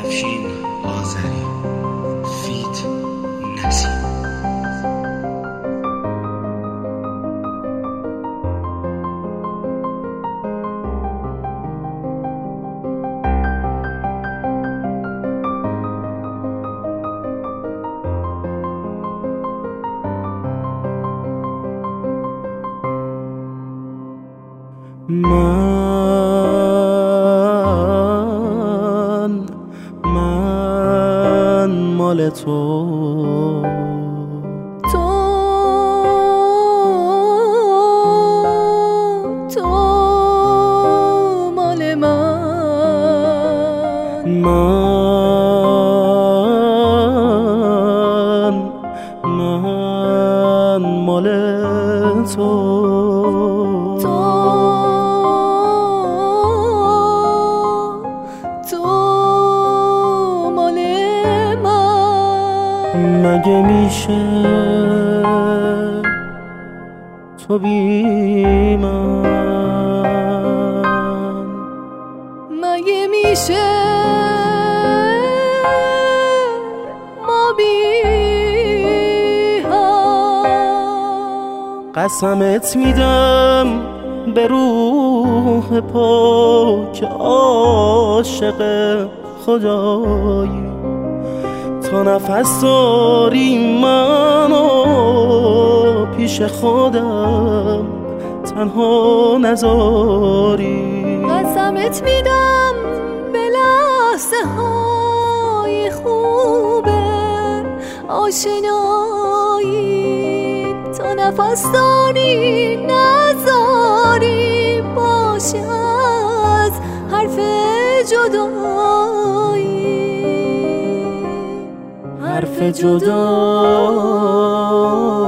افشین آذری فیت نسیم. من مال تو مال من مال تو مگه میشه تو بی من؟ مگه میشه ما بی هم؟ قسمت میدم به روح پاک عاشق خدایی تا نفس داری منو پیش خودم تنها نذاری. قسمت میدم به لحظه های خوبه آشنایی تا نفس داری نذاری باشه از حرف جدایی. حرف جدایی